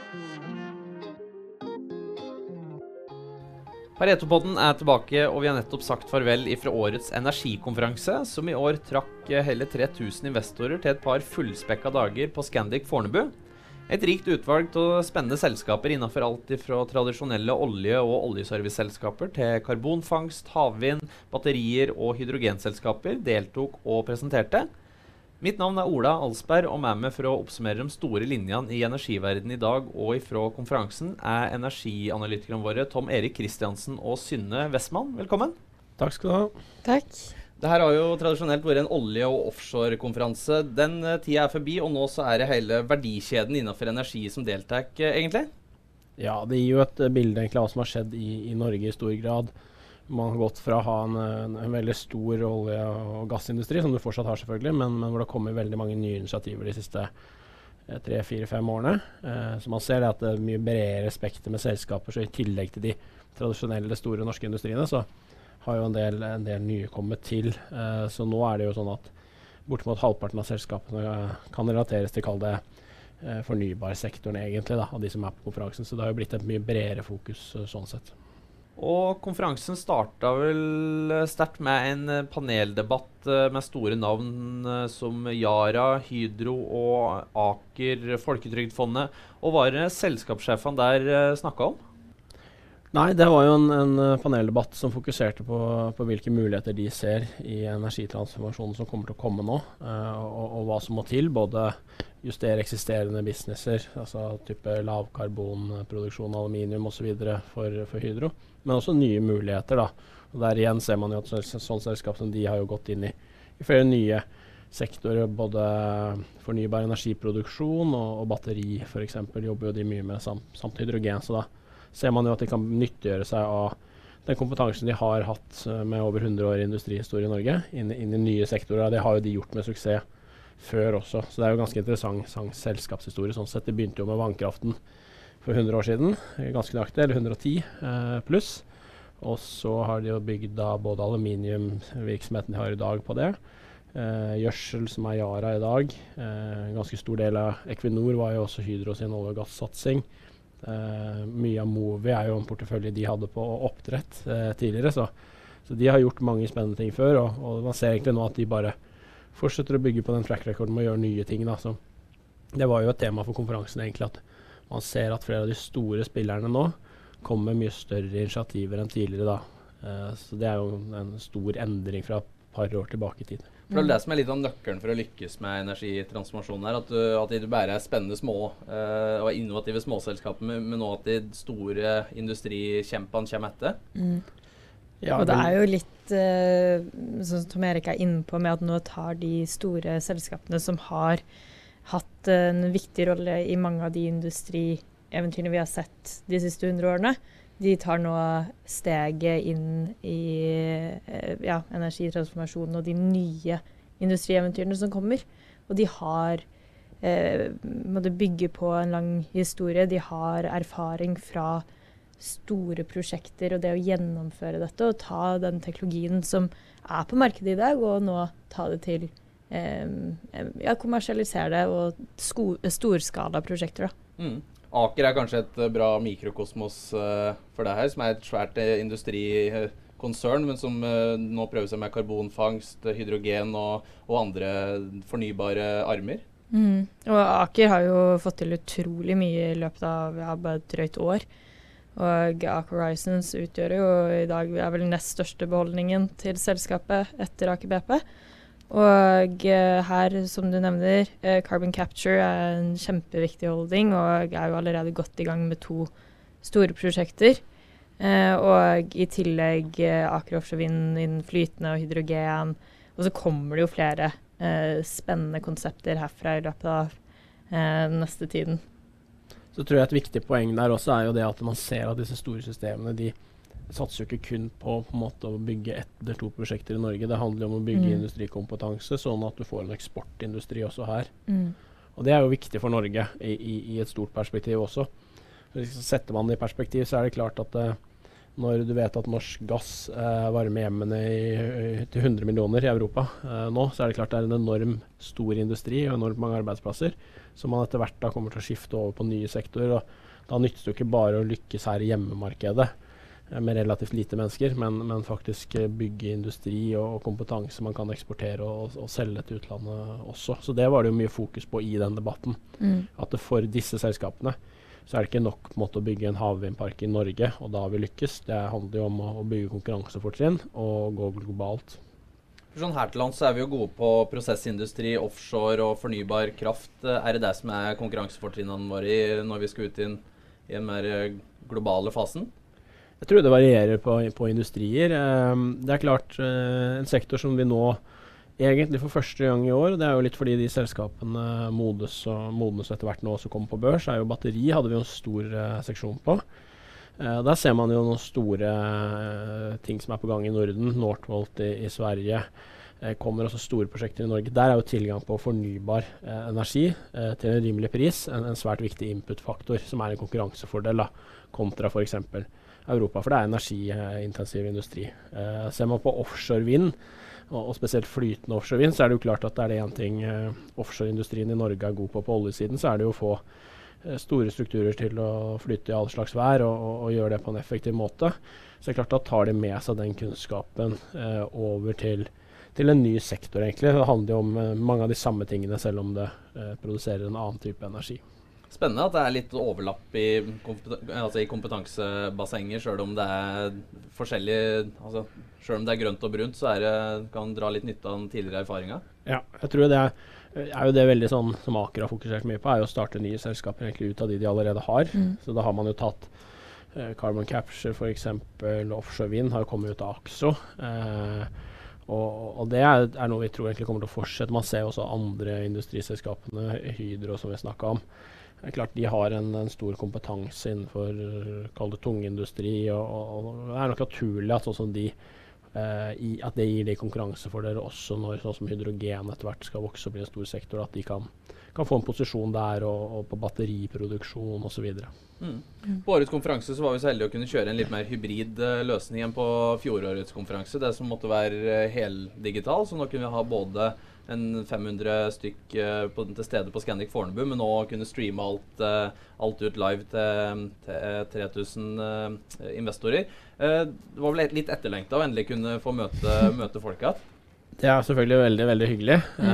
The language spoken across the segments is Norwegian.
Paretopodden tilbake, og vi har nettopp sagt farvel ifra årets energikonferanse, som i år trakk hele 3000 investorer til et par fullspekka dager på Scandic Fornebu. Et rikt utvalg av spennende selskaper innenfor alt fra tradisjonelle olje- og oljeserviceselskaper til karbonfangst, havvind, batterier og hydrogenselskaper deltok og presenterte. Mitt navn Ola Alsberg, og med meg for å oppsummere de store linjene i energiverdenen i dag og ifra konferansen energianalytikerne våre Tom Erik Kristiansen og Synne Westman. Velkommen. Takk skal du ha. Takk. Dette har jo tradisjonelt vært en olje- og offshore-konferanse. Den tida forbi, og nå så det hele verdikjeden innenfor energi som deltar, egentlig? Ja, det gir jo et bilde egentlig av hva som har skjedd i Norge i stor grad. Man har gått fra å ha en veldig stor olje- og gassindustri, som du fortsatt har selvfølgelig, men hvor det kommer veldig mange nye initiativer de siste 3-4-5 årene. Så man ser det at det mye bredere spekter med selskaper, så i tillegg til de tradisjonelle store norske industriene, så har jo en del nye kommet til. Så nå det jo sånn at bortimot halvparten av selskapene kan relateres til, kall det, fornybarsektoren egentlig, da, av de som på konferansen. Så det har jo blitt et mye bredere fokus sånn sett. Og konferansen startet vel sterkt med en paneldebatt med store navn som Yara, Hydro og Aker Folketrygdfondet. Og hva det selskapssjefene der snakket om? Nei, det var jo en paneldebatt som fokuserte på hvilke muligheter de ser i energitransformasjonen som kommer til å komme nå, og hva som må til, både justere eksisterende businesser, altså type lavkarbonproduksjon, aluminium og så videre for Hydro, men også nye muligheter da. Og der igjen ser man jo at sånn selskap som de har jo gått inn i flere nye sektorer, både fornybar energiproduksjon og batteri for eksempel, jobber jo de mye med samt hydrogen, så da ser man jo at de kan nyttiggjøre seg av den kompetansen de har hatt med over 100 år i industrihistorie i Norge, inn i nye sektorer. Det har jo de gjort med suksess før også, så det jo ganske interessant selskapshistorie. Sånn sett, det begynte jo med vannkraften for 100 år siden, ganske nøyaktig, eller 110 pluss. Og så har de jo bygd da både aluminiumvirksomheten de har i dag på det, gjødsel som Yara i dag, ganske stor del av Equinor var jo også Hydro sin olje- og gassatsing. Mye av Movi jo en portefølje de hadde på oppdrett tidligere, så de har gjort mange spennende ting før, og man ser egentlig nå at de bare fortsetter å bygge på den track recorden med å gjøre nye ting da. Så det var jo et tema for konferansen egentlig, at man ser at flere av de store spillerne nå kommer med mye større initiativer enn tidligere da. Så det jo en stor endring fra et par år tilbake i tid. For det det som litt av nøkkelen for å lykkes med energitransformasjonen her, at de bare spennende små og innovative småselskaper, men nå at de store industrikjempene kommer etter. Ja, og det jo litt, sånn som Tom Erik inne på, med at nå tar de store selskapene som har hatt en viktig rolle i mange av de industrieventyrene vi har sett de siste 100 årene, de tar nå steget inn i energitransformasjonen og de nye industrieventyrene som kommer. Og de har måtte bygge på en lang historie. De har erfaring fra store prosjekter og det å gjennomføre dette og ta den teknologien som på markedet i dag, og nå ta det til kommersialisere det og storskala prosjekter da. Aker kanskje et bra mikrokosmos for det her, som et svært industrikonsern, men som nå prøver seg med karbonfangst, hydrogen og andre fornybare armer. Og Aker har jo fått til utrolig mye i løpet av bare et drøyt år. Og Aker Horizons utgjør jo i dag vel nest største beholdningen til selskapet etter Aker BP. Og her, som du nevner, Carbon Capture en kjempeviktig holding, og jo allerede godt i gang med 2 store prosjekter. Og i tillegg Aker Offshore Vind innen flytende og hydrogen. Og så kommer det jo flere spennende konsepter herfra i løpet av neste tiden. Så tror jeg et viktig poeng der også jo det at man ser at disse store systemene, de satser jo ikke kun på en måte å bygge 1 eller 2 prosjekter i Norge. Det handler om å bygge industrikompetanse, sånn at du får en eksportindustri også her. Og det jo viktig for Norge i et stort perspektiv også. Setter man det i perspektiv, så det klart at Når du vet at norsk gass varmer hjemmene til 100 millioner i Europa nå, så er det klart det er en enorm stor industri og enormt mange arbeidsplasser, som man etter hvert da kommer til å skifte over på nye sektorer. Og da nytter det jo ikke bare å lykkes her i hjemmemarkedet med relativt lite mennesker, men faktisk bygge industri og kompetanse man kan eksportere og selge til utlandet også. Så det var det jo mye fokus på i den debatten. At det for disse selskapene så er det ikke nok på en måte å bygge en havvindpark i Norge, og da har vi lykkes. Det handler jo om å bygge konkurransefortrinn og gå globalt. For sånn her til lands så er vi jo gode på prosessindustri, offshore og fornybar kraft. Er det det som er konkurransefortrinnene våre når vi skal ut i en mer globale fasen? Jeg tror det varierer på industrier. Det er klart en sektor som vi nå egentlig for første gang i år, det er jo litt fordi de selskapene modnes etter hvert nå også kommer på børs, er jo batteri hadde vi jo en stor seksjon på. Der ser man jo noen store ting som er på gang i Norden, Northvolt i Sverige, kommer også store prosjekter i Norge. Der er jo tilgang på fornybar energi til en rimelig pris, en svært viktig inputfaktor som er en konkurransefordel da, kontra for eksempel Europa, for det er energiintensiv industri. Ser man på offshore vind, og spesielt flytende offshore vind, så er det jo klart at det er det en ting offshoreindustrien i Norge er god på oljesiden, så er det jo å få store strukturer til å flytte i all slags vær og gjøre det på en effektiv måte. Så det er klart da tar de med seg den kunnskapen over til en ny sektor egentlig. Det handler jo om mange av de samme tingene, selv om det produserer en annen type energi. Spennende at det er litt overlapp i kompetansebassenger, selv om det er forskjellig, altså selv om det er grønt og brunt, så kan dra litt nytte av den tidligere erfaringen. Ja, jeg tror det er jo det veldig sånn som Aker har fokusert mye på, er jo å starte nye selskaper egentlig ut av de allerede har. Så da har man jo tatt Carbon Capture for eksempel, offshore vind har jo kommet ut av Axo. Og det er noe vi tror egentlig kommer til å fortsette. Man ser også andre industriselskapene, Hydro som vi snakket om. Det er klart de har en stor kompetanse innenfor tungindustri, og det er nok naturlig at sånn som at det gir de konkurransefordeler også når sånn som hydrogen etter hvert skal vokse opp i en stor sektor, at de kan få en posisjon der og på batteriproduksjon og så videre. På årets konferanse så var vi så heldige å kunne kjøre en litt mer hybrid løsning enn på fjorårets konferanse. Det som måtte være heldigital, så nå kunne vi ha både en 500 stykk til stede på Scandic Fornebu, men nå kunne streame alt ut live til 3000 investorer. Det var vel litt etterlengtet å endelig kunne få møte folk igjen. Det er selvfølgelig veldig, veldig hyggelig.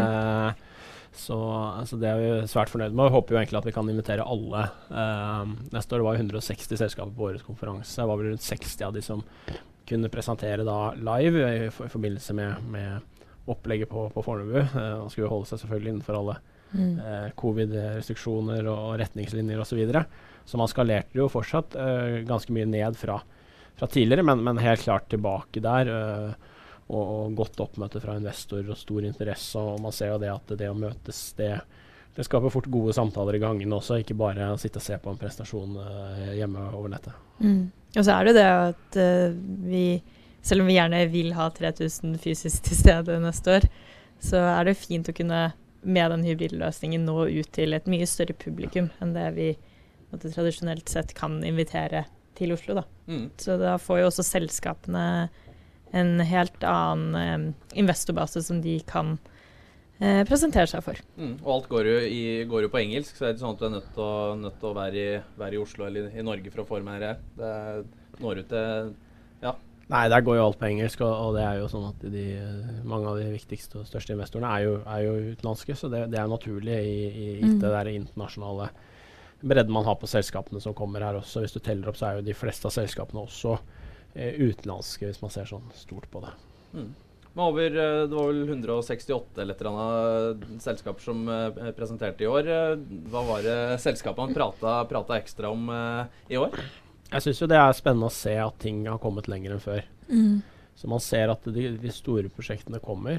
Så det er vi svært fornøyd med. Vi håper jo egentlig at vi kan invitere alle. Neste år var 160 selskaper på årets konferanse. Det var vel rundt 60 av de som kunne presentere da live i forbindelse med opplegget på Fornebu. Man skulle holde seg selvfølgelig innenfor alle covid-restriksjoner og retningslinjer og så videre. Så man skalerte jo fortsatt ganske mye ned fra tidligere, men helt klart tilbake der. Og godt oppmøte fra investorer og stor interesse, og man ser jo det at det å møtes, det skaper fort gode samtaler i gangen også, ikke bare å sitte og se på en prestasjon hjemme over nettet. Og så er det det at vi, selv om vi gjerne vil ha 3000 fysisk til stede neste år, så er det fint å kunne med den hybridløsningen nå ut til et mye større publikum enn det vi tradisjonelt sett kan invitere til Oslo da. Så da får jo også selskapene en helt annen investorbase som de kan presentere seg for. Og alt går jo på engelsk, så er det sånn at du er nødt til å være i Oslo eller i Norge for å få med her. Det når ut til, ja. Nei, der går jo alt på engelsk, og det er jo sånn at mange av de viktigste og største investorene er jo utenlandske, så det er naturlig i det der internasjonale bredden man har på selskapene som kommer her også. Hvis du teller opp, så er jo de fleste av selskapene også utenlandske, hvis man ser sånn stort på det. Det var vel 168 eller et eller annet selskaper som presenterte i år. Hva var det selskapene pratet ekstra om i år? Jeg synes jo det er spennende å se at ting har kommet lenger enn før. Så man ser at de store prosjektene kommer,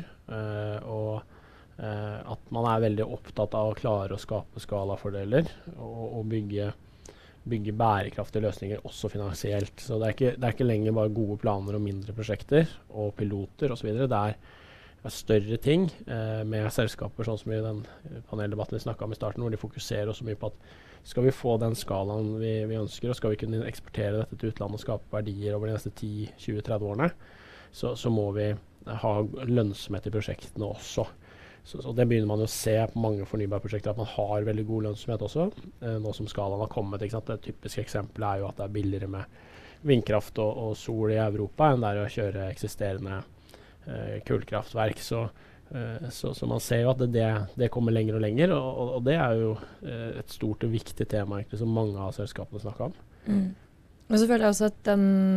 og at man er veldig opptatt av å klare å skape skalafordeler og bygge bærekraftige løsninger også finansielt. Så det er ikke lenger bare gode planer og mindre prosjekter og piloter og så videre. Det større ting med selskaper sånn som i den paneldebatten vi snakket om i starten, hvor de fokuserer også mye på at skal vi få den skalaen vi ønsker, og skal vi kunne eksportere dette til utlandet og skape verdier over de neste 10-20-30 årene, så må vi ha lønnsomhet i prosjektene også. Så det begynner man jo å se på mange fornybarprosjekter, at man har veldig god lønnsomhet også, nå som skalaen har kommet. Ikke sant? Det typiske eksempelet er jo at det er billigere med vindkraft og sol i Europa enn det er å kjøre eksisterende kullkraftverk. Så man ser jo at det kommer lenger og lenger, og det er jo et stort og viktig tema egentlig, som mange av selskapene snakker om. Og så føler jeg også at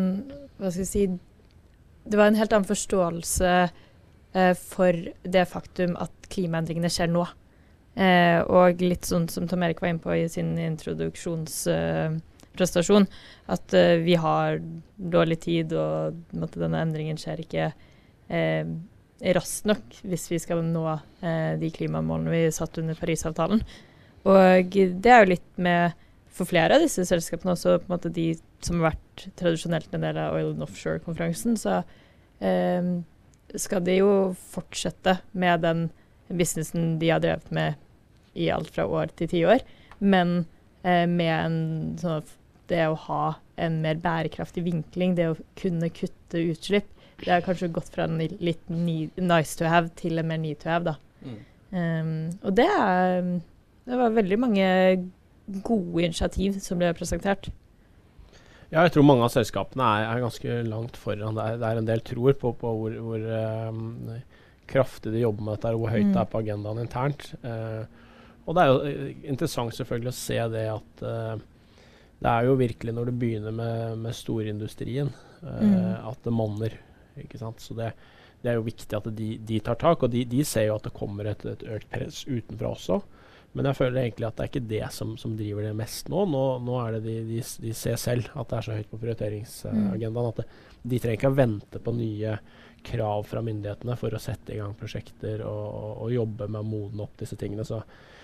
det var en helt annen forståelse for det faktum at klimaendringene skjer nå. Og litt sånn som Tom Erik var inne på i sin introduksjonspresentasjon, at vi har dårlig tid, og denne endringen skjer ikke raskt nok hvis vi skal nå de klimamålene vi satt under Parisavtalen. Og det er jo litt med for flere av disse selskapene også, på en måte de som har vært tradisjonelt en del av Oil and Offshore-konferansen, så skal de jo fortsette med den businessen de har drevet med i alt fra år til 10 år, men med det å ha en mer bærekraftig vinkling, det å kunne kutte utslipp, det har kanskje gått fra en litt nice to have til en mer need to have, da. Og det var veldig mange gode initiativ som ble presentert. Ja, jeg tror mange av selskapene er ganske langt foran. Det er en del tror på hvor kraftig de jobber med dette, og hvor høyt det er på agendaen internt. Og det er jo interessant selvfølgelig å se det at det er jo virkelig når det begynner med storindustrien at det monner, ikke sant? Så det er jo viktig at de tar tak, og de ser jo at det kommer et økt press utenfra også. Men jeg føler egentlig at det er ikke det som driver det mest nå. Nå er det de ser selv at det er så høyt på prioriteringsagendaen at de trenger ikke å vente på nye krav fra myndighetene for å sette i gang prosjekter og jobbe med å modne opp disse tingene. Så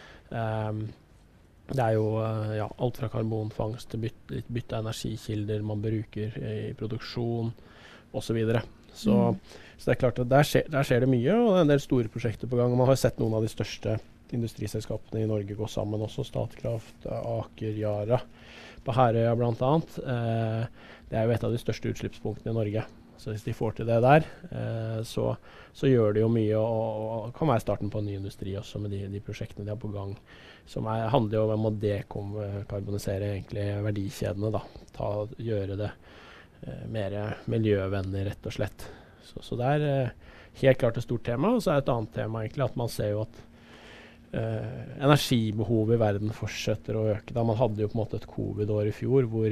det er jo alt fra karbonfangst til bytte av energikilder man bruker i produksjon og så videre. Så det er klart at der skjer det mye, og det er en del store prosjekter på gang. Og man har sett noen av de største industriselskapene i Norge gå sammen også, Statkraft, Aker, Yara, på Herøya blant annet. Det er jo et av de største utslippspunktene i Norge. Så hvis de får til det der, så gjør det jo mye, og kan være starten på en ny industri også med de prosjektene de har på gang, som handler jo om å dekarbonisere egentlig verdikjedene, da. Gjøre det mer miljøvennlig, rett og slett. Så det er helt klart et stort tema, og så er et annet tema egentlig at man ser jo at energibehovet i verden fortsetter å øke. Da man hadde jo på en måte et covid-år i fjor hvor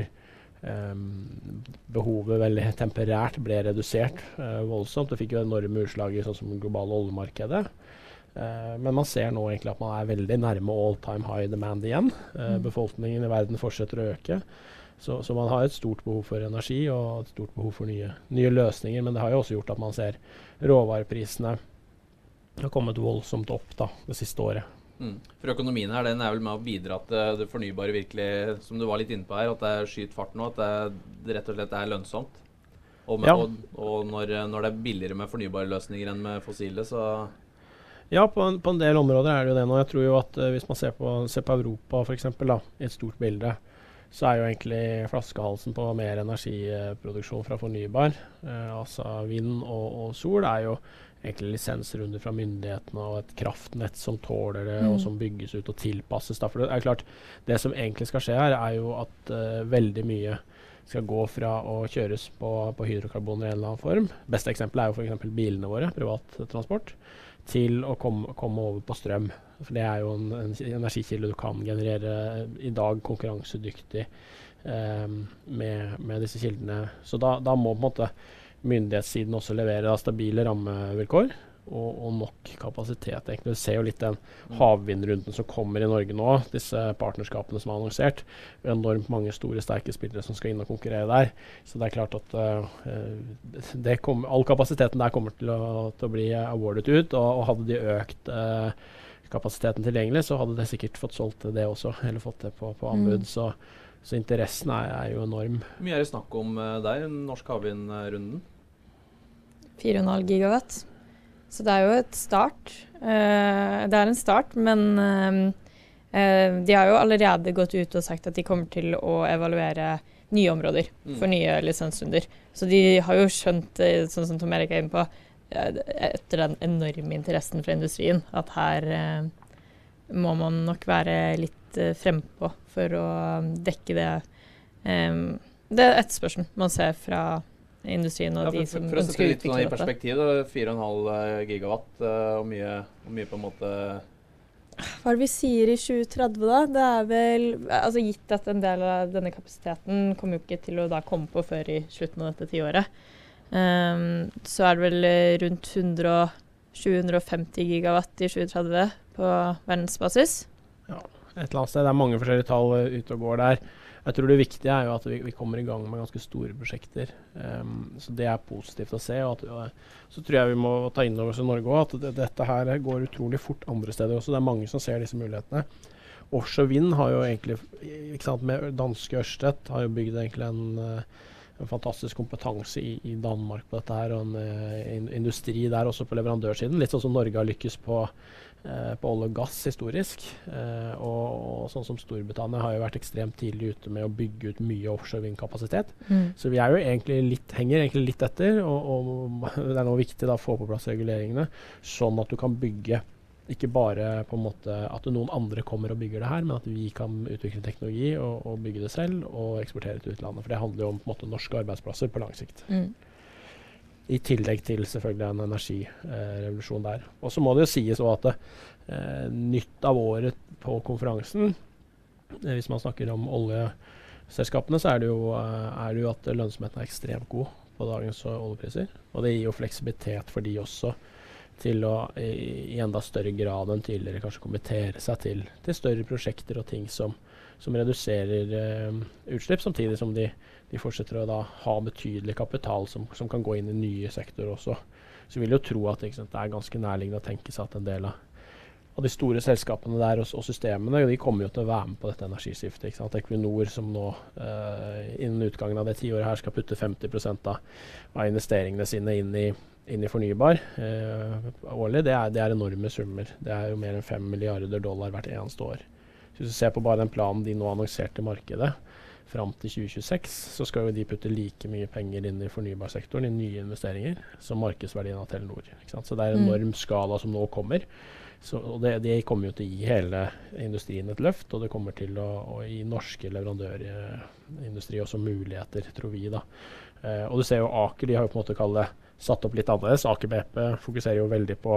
behovet veldig temperært ble redusert voldsomt. Det fikk jo enorme utslag i sånn som det globale oljemarkedet. Men man ser nå egentlig at man er veldig nærme all-time high demand igjen. Befolkningen i verden fortsetter å øke. Så man har et stort behov for energi og et stort behov for nye løsninger. Men det har jo også gjort at man ser råvareprisene har kommet voldsomt opp da, det siste året. For økonomien her, den er vel med å bidra til det fornybare virkelig, som du var litt inne på her, at det skyter fart nå, at det rett og slett er lønnsomt. Og når det er billigere med fornybare løsninger enn med fossile, så... Ja, på en del områder er det jo det nå. Jeg tror jo at hvis man ser på Europa for eksempel, da, i et stort bilde, så er jo egentlig flaskehalsen på mer energiproduksjon fra fornybar, altså vind og sol, er jo egentlig lisensrunder fra myndighetene og et kraftnett som tåler det, og som bygges ut og tilpasses. Da. For det er klart, det som egentlig skal skje her, er jo at veldig mye skal gå fra å kjøres på hydrokarboner i en eller annen form. Beste eksempel er jo for eksempel bilene våre, privattransport, til å komme over på strøm. For det er jo en energikilde du kan generere i dag konkurransedyktig med disse kildene. Så da må på en måte myndighetssiden også levere stabile rammevilkår og nok kapasitet. Egentlig. Du ser jo litt den havvindrunden som kommer i Norge nå, disse partnerskapene som er annonsert. Enormt mange store, sterke spillere som skal inn og konkurrere der. Så det er klart at all kapasiteten der kommer til å bli awardet ut, og hadde de økt kapasiteten tilgjengelig, så hadde det sikkert fått solgt det også, eller fått det på anbud. Så interessen er jo enorm. Hvor mye er det snakk om der, den norske havvindrunden? 4,5 gigawatt. Så det er jo et start. Det er en start, men de har jo allerede gått ut og sagt at de kommer til å evaluere nye områder for nye lisensrunder. Så de har jo skjønt, sånn som Tom Erik er inne på, etter den enorme interessen fra industrien, at her må man nok være litt frempå for å dekke det. Det er etterspørselen man ser fra industrien og de som ønsker å utvikle dette. I perspektiv, 4,5 gigawatt og mye på en måte. Hva er det vi sier i 2030 da? Det er vel, altså gitt at en del av denne kapasiteten kommer jo ikke til å da komme på før i slutten av dette 10-året. Så er det vel rundt 750 gigawatt i 2030 på verdensbasis. Ja, et eller annet sted. Det er mange forskjellige tall ute og går der. Jeg tror det viktige er jo at vi kommer i gang med ganske store prosjekter. Så det er positivt å se. Og så tror jeg vi må ta inn over oss i Norge også, at dette her går utrolig fort andre steder også. Det er mange som ser disse mulighetene. Offshore vind har jo egentlig, ikke sant, med danske Ørsted, har jo bygd egentlig en fantastisk kompetanse i Danmark på dette her, og en industri der også på leverandørsiden. Litt sånn som Norge har lykkes på olje og gass historisk, og sånn som Storbritannia har jo vært ekstremt tidlig ute med å bygge ut mye offshore vindkapasitet. Så vi er jo henger egentlig litt etter, og det er nå viktig da å få på plass reguleringene, sånn at du kan bygge, ikke bare på en måte at noen andre kommer og bygger det her, men at vi kan utvikle teknologi og bygge det selv og eksportere til utlandet, for det handler jo om på en måte norske arbeidsplasser på lang sikt. I tillegg til selvfølgelig en energirevolusjon der. Og så må det jo sies også at nytt av året på konferansen, hvis man snakker om oljeselskapene, så er det jo at lønnsomheten er ekstremt god på dagens oljepriser. Og det gir jo fleksibilitet for de også til å i enda større grad enn tidligere kanskje kommentere seg til større prosjekter og ting som reduserer utslipp, samtidig som de fortsetter å da ha betydelig kapital som kan gå inn i nye sektorer også. Så vil jeg jo tro at det er ganske nærliggende å tenke seg at en del av de store selskapene der og systemene, de kommer jo til å være med på dette energiskiftet. Ikke sant? Equinor som nå innen utgangen av det 10-året her skal putte 50% av investeringene sine inn i fornybar årlig, det er enorme summer. Det er jo mer enn $5 milliarder hvert eneste år. Så hvis du ser på bare den planen de nå annonserte i markedet, fram til 2026, så skal jo de putte like mye penger inn i fornybarsektoren i nye investeringer som markedsverdien av Telenor. Ikke sant? Så det er en enorm skala som nå kommer. Og det kommer jo til å gi hele industrien et løft, og det kommer til å gi norske leverandørindustri også muligheter, tror vi da. Og du ser jo Aker, de har jo på en måte satt opp litt annerledes. Aker BP fokuserer jo veldig på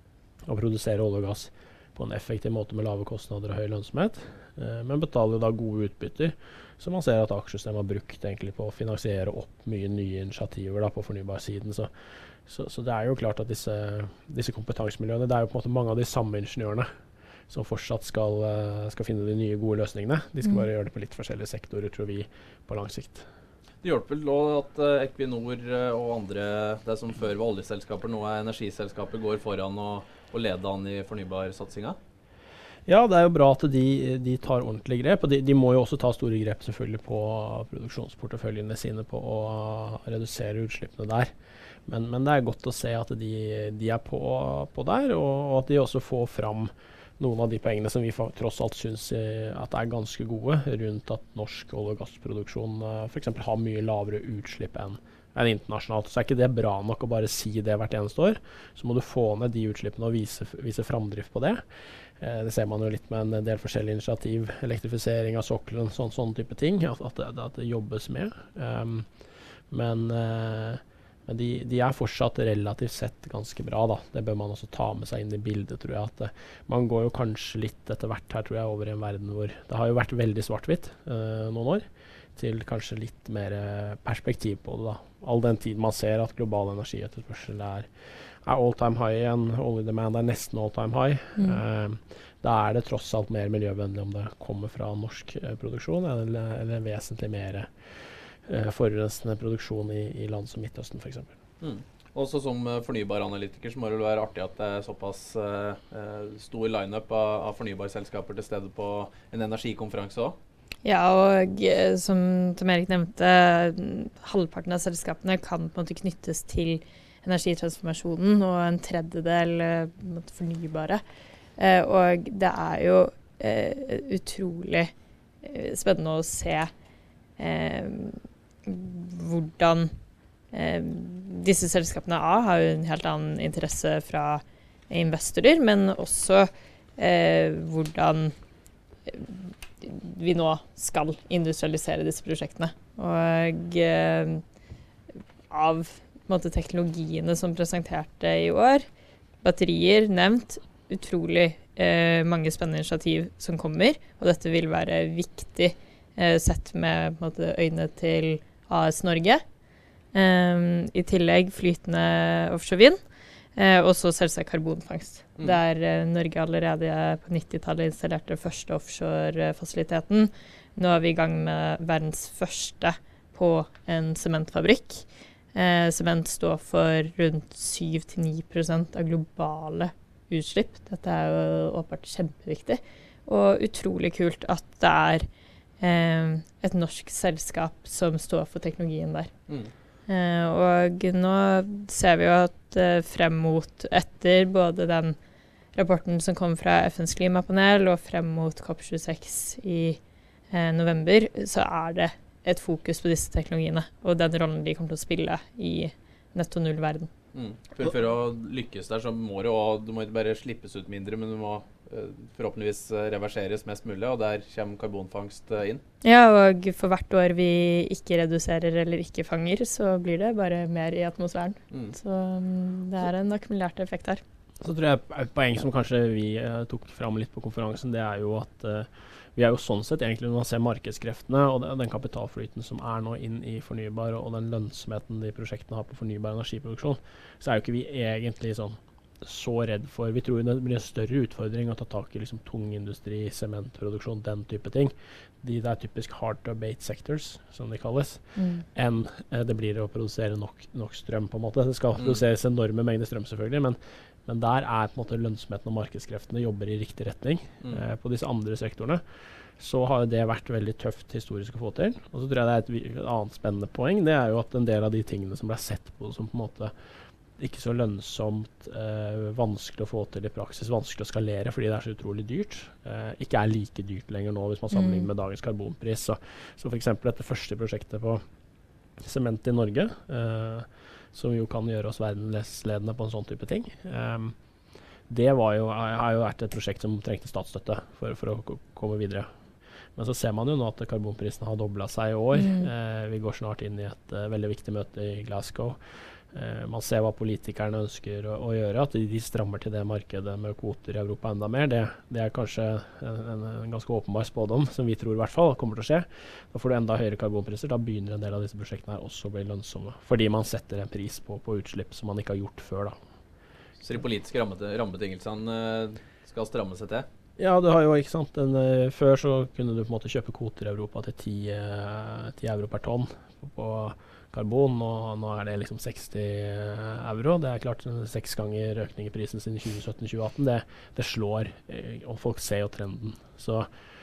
å produsere olje og gass på en effektiv måte med lave kostnader og høy lønnsomhet, men betaler da gode utbytter, som man ser at aksjesystemet har brukt egentlig på å finansiere opp mye nye initiativer da, på fornybarsiden. Så det er jo klart at disse kompetansemiljøene, det er jo på en måte mange av de samme ingeniørene som fortsatt skal finne de nye gode løsningene. De skal bare gjøre det på litt forskjellige sektorer, tror vi, på lang sikt. Det hjelper vel at Equinor og andre, det som før var oljeselskaper, nå er energiselskaper, går foran og leder an i fornybarsatsinga? Ja, det er jo bra at de tar ordentlig grep, og de må jo også ta store grep selvfølgelig på produksjonsporteføljene sine på å redusere utslippene der. Men det er godt å se at de er på der, og at de også får fram noen av de pengene som vi tross alt synes at er ganske gode, rundt at norsk olje- og gassproduksjon for eksempel har mye lavere utslipp enn internasjonalt. Så er ikke det bra nok å bare si det hvert eneste år. Så må du få ned de utslippene og vise framdrift på det. Det ser man jo litt med en del forskjellige initiativ, elektrifisering av sokkelen, sånn type ting, at det jobbes med. Men de er fortsatt relativt sett ganske bra da. Det bør man også ta med seg inn i bildet, tror jeg. At man går jo kanskje litt etter hvert her, tror jeg, over i en verden hvor det har jo vært veldig svart-hvitt noen år, til kanskje litt mer perspektiv på det da. All den tid man ser at global energietterspørsel er all time high igjen, oljedemand er nesten all time high. Da er det tross alt mer miljøvennlig om det kommer fra norsk produksjon, eller vesentlig mer forurensende produksjon i land som Midtøsten for eksempel. Også som fornybaranalytiker så må det være artig at det er såpass stor line-up av fornybarselskaper til stede på en energikonferanse også. Ja, og som Tom Erik nevnte, halvparten av selskapene kan på en måte knyttes til energitransformasjonen og en tredjedel fornybare. Og det jo utrolig spennende å se hvordan disse selskapene har jo en helt annen interesse fra investorer, men også hvordan vi nå skal industrialisere disse prosjektene. Og av på en måte, teknologiene som presenterte i år, batterier nevnt, utrolig mange spennende initiativ som kommer, og dette vil være viktig sett med på en måte, øynene til AS Norge. I tillegg flytende offshore vind, og så selvsagt karbonfangst. Der Norge allerede på 90-tallet installerte første offshore-fasiliteten. Nå vi I gang med verdens første på en sementfabrikk. Sement står for rundt 7-9% av globale utslipp. Dette jo åpenbart kjempeviktig. Og utrolig kult at det et norsk selskap som står for teknologien der. Og nå ser vi jo at frem mot etter både den rapporten som kom fra FNs klimapanel og frem mot COP26 I november, så det et fokus på disse teknologiene og den rollen de kommer til å spille I netto null-verden. For å lykkes der så må du må ikke bare slippes ut mindre, men du må forhåpentligvis reverseres mest mulig, og der kommer karbonfangst inn. Ja, og for hvert år vi ikke reduserer eller ikke fanger, så blir det bare mer I atmosfæren. Så det en akkumulert effekt her. Så tror jeg et poeng som kanskje vi tok fram litt på konferansen, det jo at vi jo sånn sett egentlig når man ser markedskreftene og den kapitalflyten som nå inn I fornybar og den lønnsomheten de prosjektene har på fornybar energiproduksjon, så jo ikke vi egentlig sånn så redd for. Vi tror det blir en større utfordring å ta tak I liksom tung industri, sementproduksjon, den type ting. Det typisk hard to abate sectors, som de kalles, enn det blir å produsere nok strøm på en måte. Det skal produseres enorme mengder strøm selvfølgelig, men der på en måte lønnsomheten og markedskreftene jobber I riktig retning. På disse andre sektorene så har det vært veldig tøft historisk å få til. Og så tror jeg det et annet spennende poeng, det jo at en del av de tingene som ble sett på som på en måte ikke så lønnsomt, vanskelig å få til I praksis, vanskelig å skalere fordi det så utrolig dyrt. Ikke like dyrt lenger nå hvis man sammenligner med dagens karbonpris. Så for eksempel dette første prosjektet på sement I Norge, som jo kan gjøre oss verdensledende på en sånn type ting. Det har jo vært et prosjekt som trengte statsstøtte for å komme videre. Men så ser man jo nå at karbonprisen har doblet seg I år. Vi går snart inn I et veldig viktig møte I Glasgow. Man ser hva politikerne ønsker å gjøre, at de strammer til det markedet med kvoter I Europa enda mer. Det kanskje en ganske åpenbar spådom, som vi tror I hvert fall kommer til å skje. Da får du enda høyere karbonpriser, da begynner en del av disse prosjektene her også å bli lønnsomme, fordi man setter en pris på utslipp som man ikke har gjort før da. Så de politiske rammebetingelsene skal stramme seg til? Ja, du har jo, ikke sant, før så kunne du på en måte kjøpe kvoter I Europa til 10 euro per tonn på karbon, og nå det liksom 60 euro. Det klart 6 ganger økning I prisen siden 2017-2018. Det slår, og folk ser jo trenden. Så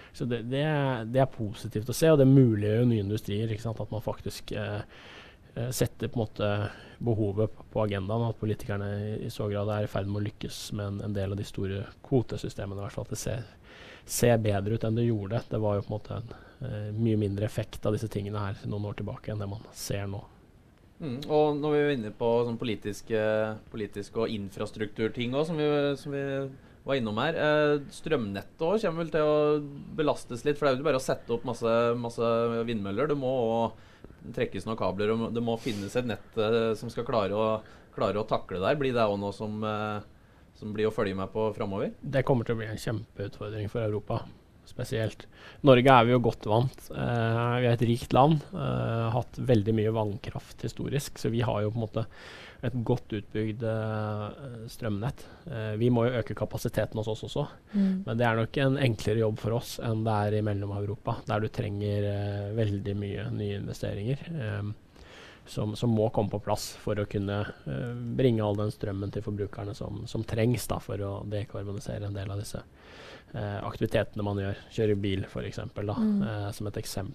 det positivt å se, og det muliggjør jo nye industrier, ikke sant, at man faktisk setter på en måte behovet på agendaen, at politikerne I så grad I ferd med å lykkes med en del av de store kvotesystemene, I hvert fall at det ser bedre ut enn det gjorde. Det var jo på en måte mye mindre effekt av disse tingene her noen år tilbake enn det man ser nå. Og når vi inne på sånn politiske og infrastrukturting også, som vi var innom her, strømnettet også kommer vel til å belastes litt, for det jo ikke bare å sette opp masse vindmøller, det må også trekkes noen kabler, og det må finnes et nett som skal klare å takle der. Blir det også noe som blir å følge med på fremover? Det kommer til å bli en kjempeutfordring for Europa, spesielt. Norge vi jo godt vant. Vi et rikt land, hatt veldig mye vannkraft historisk, så vi har jo på en måte et godt utbygd strømnett. Vi må jo øke kapasiteten hos oss også, men det nok en enklere jobb for oss enn det I Mellom-Europa, der du trenger veldig mye nye investeringer som må komme på plass for å kunne bringe all den strømmen til forbrukerne som trengs da, for å dekarbonisere en del av disse aktivitetene man gjør. Kjøre bil for eksempel da, som et eksempel.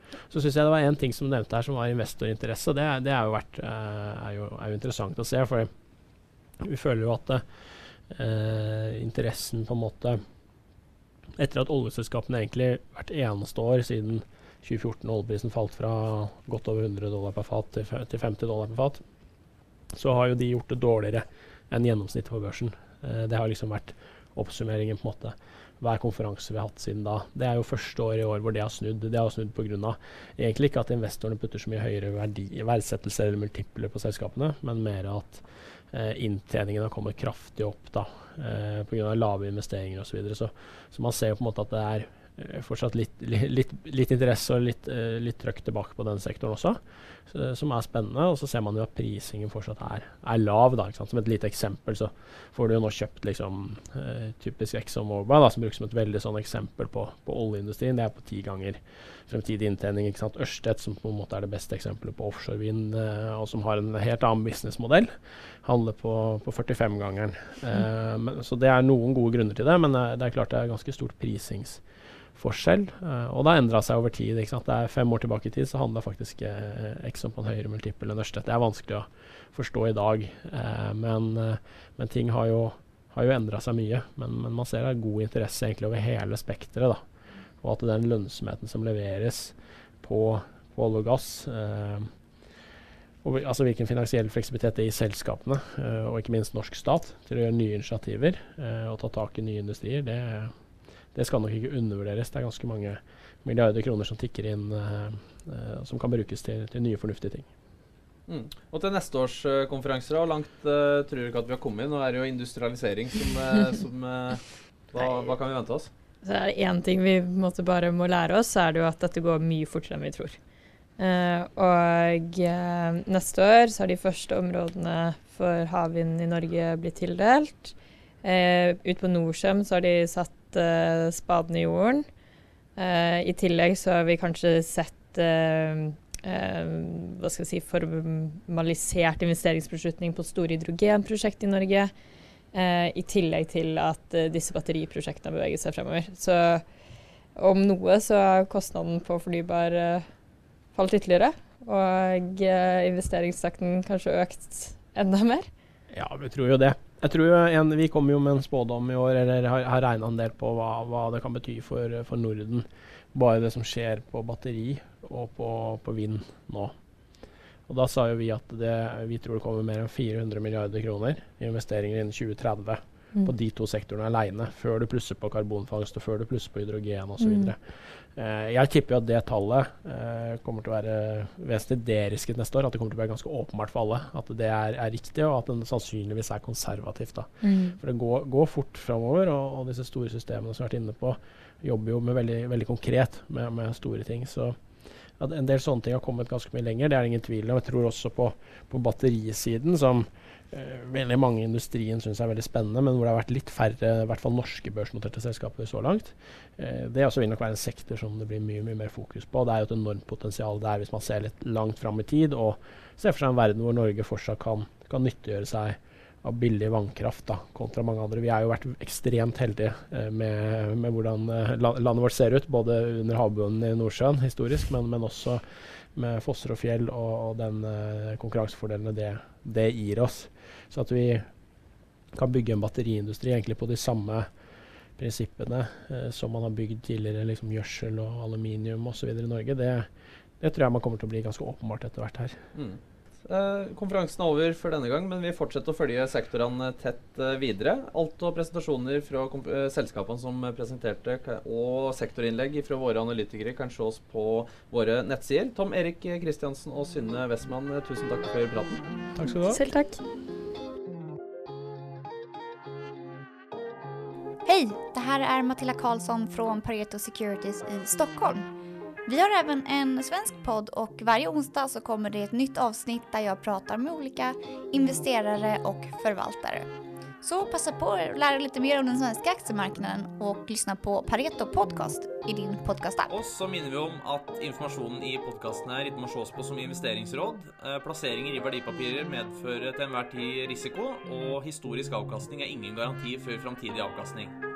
Så synes jeg det var en ting som nevnte her som var investorinteresse, og det er jo interessant å se, for vi føler jo at interessen på en måte, etter at oljeselskapene egentlig hvert eneste år siden 2014 oljeprisen falt fra godt over $100 per fat til $50 per fat, så har jo de gjort det dårligere enn gjennomsnittet på børsen. Det har liksom vært oppsummeringen på en måte hver konferanse vi har hatt siden da. Det er jo første år i år hvor det har snudd. Det har snudd på grunn av egentlig ikke at investorene putter så mye høyere verdsettelser eller multipler på selskapene, men mer at inntjeningen har kommet kraftig opp da, på grunn av lave investeringer og så videre. Så man ser jo på en måte at det er fortsatt litt interesse og litt trøkk tilbake på den sektoren også, som er spennende. Og så ser man jo at prisingen fortsatt er lav da, ikke sant? Som et lite eksempel så får du jo nå kjøpt liksom typisk ExxonMobil da, som brukes som et veldig sånn eksempel på oljeindustrien. Det er på 10 ganger fremtidig inntjening, ikke sant? Ørsted som på en måte er det beste eksempelet på offshore-vind, og som har en helt annen businessmodell, handler på 45-gangeren. Så det er noen gode grunner til det, men det er klart det er ganske stort prisingsforskjell, og det har endret seg over tid, ikke sant? Det er 5 år tilbake i tid, så handler faktisk Exxon på en høyere multiple enn Ørsted. Det er vanskelig å forstå i dag, men ting har jo endret seg mye, men man ser det er god interesse egentlig over hele spektret da, og at den lønnsomheten som leveres på olje og gass, og altså hvilken finansiell fleksibilitet det er i selskapene, og ikke minst norsk stat, til å gjøre nye initiativer og ta tak i nye industrier, det skal nok ikke undervurderes. Det er ganske mange milliarder kroner som tikker inn, som kan brukes til nye fornuftige ting. Og til neste års konferanser, hvor langt tror du ikke at vi har kommet? Nå er det jo industrialisering hva kan vi vente oss? Så er det en ting vi bare må lære oss, så er det jo at dette går mye fortere enn vi tror. Og neste år så har de første områdene for havvind i Norge blitt tildelt. Ut på Nordsjøen så har de satt spaden i jorden. I tillegg så har vi kanskje sett formalisert investeringsbeslutning på store hydrogenprosjekt i Norge. I tillegg til at disse batteriprosjektene beveger seg fremover. Så om noe så har kostnaden på fornybar falt ytterligere, og investeringstakten kanskje økt enda mer. Ja, vi tror jo det. Jeg tror vi kommer jo med en spådom i år, eller har regnet en del på hva det kan bety for Norden. Bare det som skjer på batteri og på vind nå. Og da sa jo vi at vi tror det kommer mer enn 400 milliarder kroner i investeringer innen 2030 på de 2 sektorene alene, før du plusser på karbonfangst og før du plusser på hydrogen og så videre. Jeg tipper jo at det tallet kommer til å være vesentlig derisket neste år, at det kommer til å være ganske åpenbart for alle, at det er riktig, og at det sannsynligvis er konservativt da. For det går fort fremover, og disse store systemene som vi har vært inne på, jobber jo med veldig, veldig konkret med store ting, så at en del sånne ting har kommet ganske mye lenger, det er ingen tvil om. Jeg tror også på batterisiden, som veldig mange i industrien synes er veldig spennende, men hvor det har vært litt færre, i hvert fall norske børsnoterte selskaper så langt. Det også vil nok være en sektor som det blir mye, mye mer fokus på. Det er jo et enormt potensial der hvis man ser litt langt frem i tid, og ser for seg en verden hvor Norge fortsatt kan nyttiggjøre seg av billig vannkraft da, kontra mange andre. Vi har jo vært ekstremt heldige med hvordan landet vårt ser ut, både under havbunnen i Nordsjøen historisk, men også med fosser og fjell og den konkurransefordelene det gir oss. Så at vi kan bygge en batteriindustri egentlig på de samme prinsippene som man har bygd tidligere, liksom gjødsel og aluminium og så videre i Norge, det tror jeg man kommer til å bli ganske åpenbart etter hvert her. Konferansen er over for denne gang, men vi fortsetter å følge sektorene tett videre. Alt og presentasjoner fra selskapene som presenterte, og sektorinnlegg fra våre analytikere kan ses på våre nettsider. Tom Erik Kristiansen og Synne Westman, tusen takk for praten. Takk skal du ha. Selv takk. Hej, det här är Matilda Karlsson från Pareto Securities i Stockholm. Vi har även en svensk podd och varje onsdag så kommer det ett nytt avsnitt där jag pratar med olika investerare och förvaltare. Så passa på att lära lite mer om den svenska aktiemarknaden och lyssna på Pareto Podcast i din podcast-app. Og så minner vi om at informasjonen i podcasten her ikke må ses på som investeringsråd. Plasseringer i verdipapirer medfører til enhver tid risiko, og historisk avkastning er ingen garanti for fremtidig avkastning.